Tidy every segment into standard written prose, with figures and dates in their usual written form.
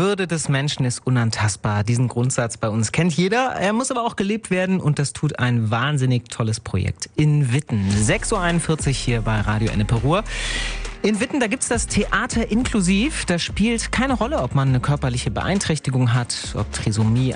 Würde des Menschen ist unantastbar. Diesen Grundsatz bei uns kennt jeder. Er muss aber auch gelebt werden und das tut ein wahnsinnig tolles Projekt in Witten. 6.41 Uhr hier bei Radio Ennepe Ruhr. In Witten, da gibt's das Theater inklusiv. Da spielt keine Rolle, ob man eine körperliche Beeinträchtigung hat, ob Trisomie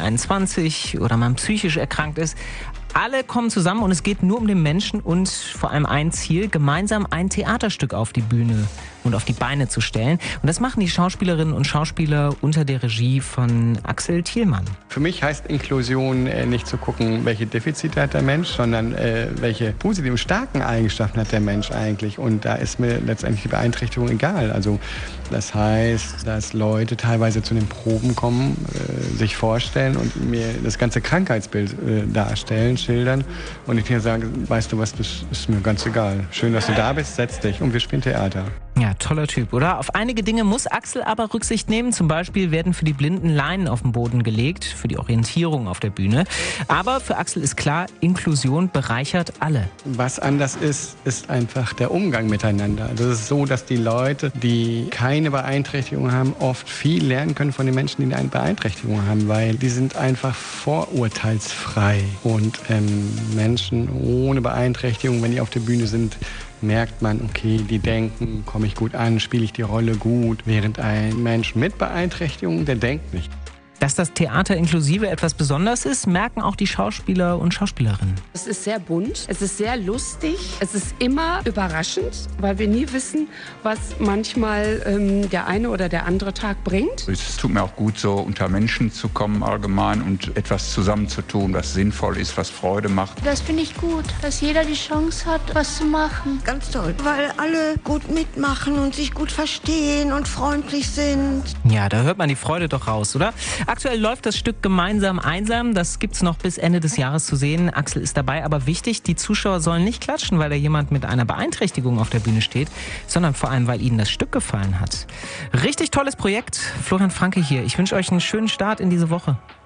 21 oder man psychisch erkrankt ist. Alle kommen zusammen und es geht nur um den Menschen und vor allem ein Ziel, gemeinsam ein Theaterstück auf die Bühne und auf die Beine zu stellen. Und das machen die Schauspielerinnen und Schauspieler unter der Regie von Axel Thielmann. Für mich heißt Inklusion nicht zu gucken, welche Defizite hat der Mensch, sondern welche positiven, starken Eigenschaften hat der Mensch eigentlich. Und da ist mir letztendlich die Beeinträchtigung egal. Also das heißt, dass Leute teilweise zu den Proben kommen, sich vorstellen und mir das ganze Krankheitsbild darstellen, schildern. Und ich kann sagen, weißt du was, das ist mir ganz egal. Schön, dass du da bist, setz dich und wir spielen Theater. Ja, toller Typ, oder? Auf einige Dinge muss Axel aber Rücksicht nehmen. Zum Beispiel werden für die Blinden Leinen auf den Boden gelegt, für die Orientierung auf der Bühne. Aber für Axel ist klar, Inklusion bereichert alle. Was anders ist, ist einfach der Umgang miteinander. Das ist so, dass die Leute, die keine Beeinträchtigung haben, oft viel lernen können von den Menschen, die eine Beeinträchtigung haben, weil die sind einfach vorurteilsfrei. Und Menschen ohne Beeinträchtigung, wenn die auf der Bühne sind, merkt man, okay, die denken, komme ich gut an, spiele ich die Rolle gut, während ein Mensch mit Beeinträchtigung, der denkt nicht. Dass das Theater inklusive etwas Besonderes ist, merken auch die Schauspieler und Schauspielerinnen. Es ist sehr bunt, es ist sehr lustig, es ist immer überraschend, weil wir nie wissen, was manchmal der eine oder der andere Tag bringt. Es tut mir auch gut, so unter Menschen zu kommen allgemein und etwas zusammenzutun, was sinnvoll ist, was Freude macht. Das finde ich gut, dass jeder die Chance hat, was zu machen. Ganz toll, weil alle gut mitmachen und sich gut verstehen und freundlich sind. Ja, da hört man die Freude doch raus, oder? Aktuell läuft das Stück Gemeinsam einsam. Das gibt's noch bis Ende des Jahres zu sehen. Axel ist dabei, aber wichtig, die Zuschauer sollen nicht klatschen, weil da jemand mit einer Beeinträchtigung auf der Bühne steht, sondern vor allem, weil ihnen das Stück gefallen hat. Richtig tolles Projekt. Florian Franke hier. Ich wünsche euch einen schönen Start in diese Woche.